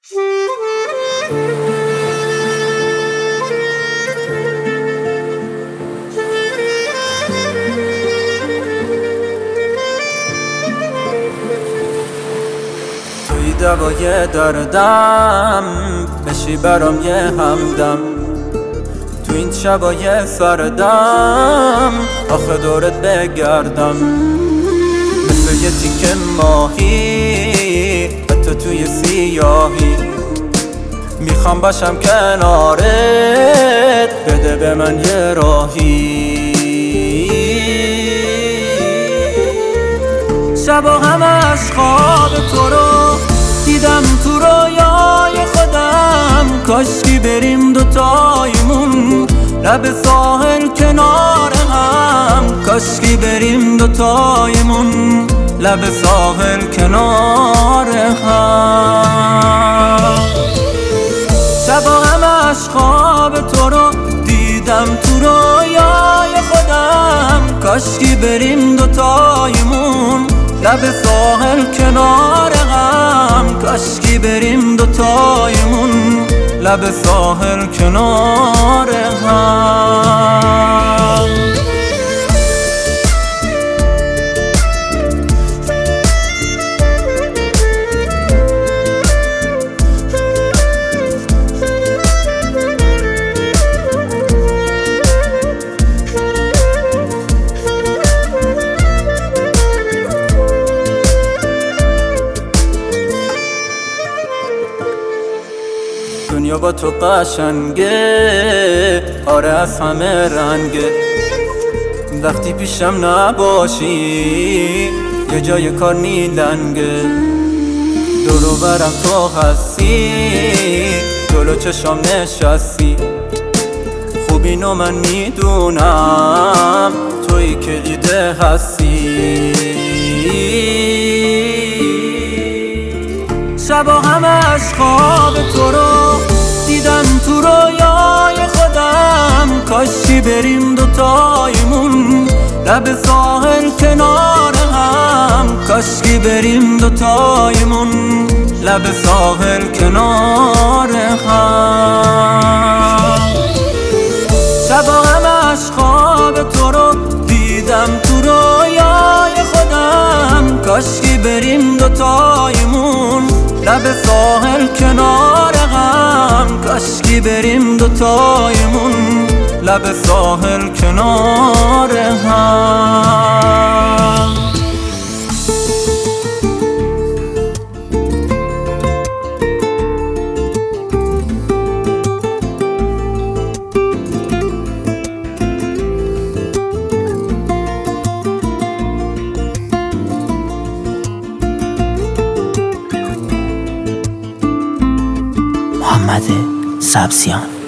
توی دوای دردم بشی برام یه همدم، تو این شبای سردم آخه دورت بگردم، مثل یه تیکه ماهی حتی توی سیاهی، میخوام باشم کنارت، بده به من یه راهی. شبا همش خواب تو رو دیدم تو رویای خودم، کاشکی بریم دوتایمون لب ساحل کنار هم، کاشکی بریم دوتایمون لب ساحل کنار هم. شبا همش خواب تو رو دیدم تو رویای خودم، کاشکی بریم دوتایمون لب ساحل کنار هم، کاشکی بریم دوتایمون لب ساحل کنار هم. دنیا با تو قشنگه، آره از همه رنگه، وقتی پیشم نباشی یه جای کار نیلنگه. دور و برم تو هستی، جلو چشام نشستی، خوب اینو من میدونم تویی که دیده هستی. شبا همش خواب تو رو دیدم تو رویای خودم، کاشکی بریم دوتایمون لب ساحل کنار هم، کاشکی بریم دوتایمون لب ساحل کنار هم. شبا همش خواب تو رو دیدم تو رویای خودم، کاشکی بریم دوتایمون لب ساحل کنار هم، کاشکی بریم دوتایمون لب ساحل کنار هم. محمد سبزیان.